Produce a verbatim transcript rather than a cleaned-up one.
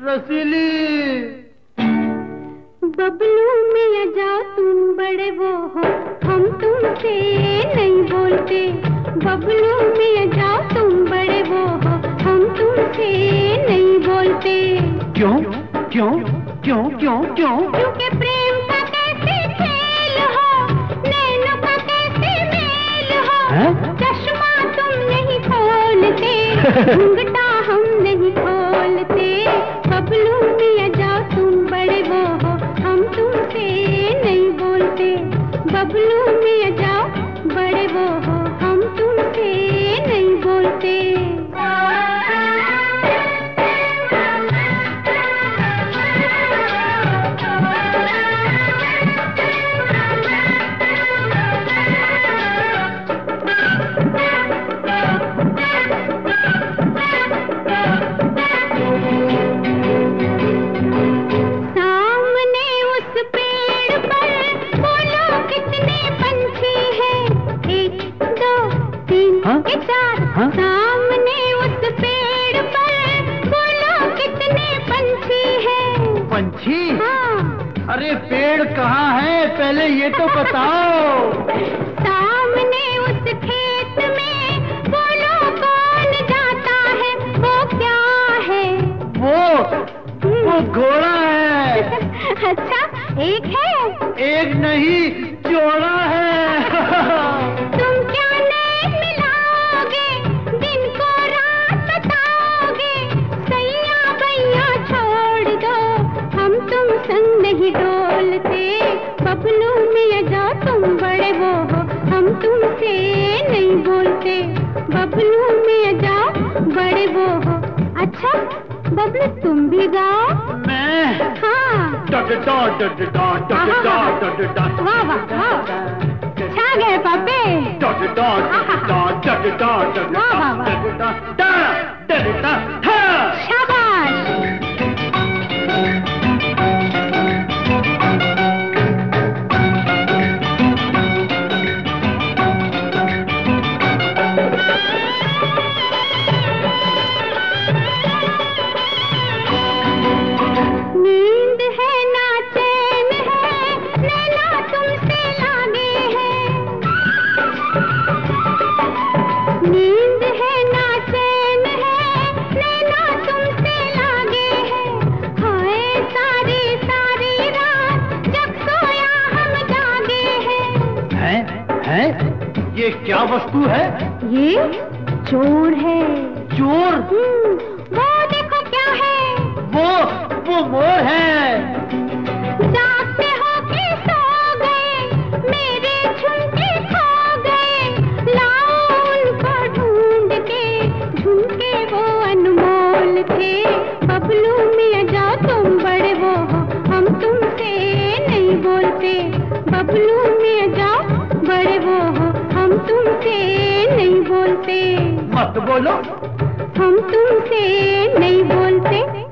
रसीली। बबलू मियां जाओ तुम बड़े वो हो, हम तुमसे नहीं बोलते। बबलू मियां जाओ तुम बड़े वो हो, हम तुमसे नहीं बोलते। क्यों क्यों क्यों क्यों क्यों? क्योंकि प्रेम का कैसे खेल हो, नैनों का कैसे मेल हो। है? चश्मा तुम नहीं खोलते, घूंघटा हम नहीं खोलते। बबलू मियां जाओ तुम बड़े वो हो, हम तुमसे नहीं बोलते। बबलू मियां जाओ बड़े वो हो, हम तुमसे नहीं बोलते। हाँ? सामने उस पेड़ पर बोलो कितने पंछी हैं? पंछी? हाँ। अरे पेड़ कहाँ है, पहले ये तो बताओ। सामने उस खेत में बोलो कौन जाता है, वो क्या है? वो वो घोड़ा है। अच्छा, एक है? एक नहीं, जोड़ा है। तुम क्या नैन मिलाओगे, दिन को रात बताओगे। सैया भैया छोड़ दो, हम तुम संग नहीं डोलते। बबलू मियां जाओ तुम बड़े वो हो, हम तुमसे नहीं बोलते। बबलू मियां जाओ बड़े वो हो। अच्छा बबलू तुम भी गाओ। मैं? हाँ। डड डा डड डा डड डा डड डा। वाह वाह वाह, छा गए पापे। डड डा डड डा डड डा डड डा डड डा डड डा डा। शाबाश। नींद है ना चैन है, नैना तुमसे लागे हैं। नींद है ना चैन है, नैना तुमसे लागे हैं। हाय सारी सारी रात जब सोया हम जागे हैं। है? है? ये क्या वस्तु है? ये चोर है। चोर? हम्म, वो देखो क्या है। वो वो मोर है। जागते हो के सो गए, मेरे झुमके खो गए। लाओ उनको ढूंढ के, झुमके वो अनमोल थे। बबलू मियां जाओ तुम बड़े वो हो, हम तुमसे नहीं बोलते। बबलू मियां जाओ बड़े वो हो, हम तुमसे नहीं बोलते। मत बोलो। हम तुमसे नहीं बोलते।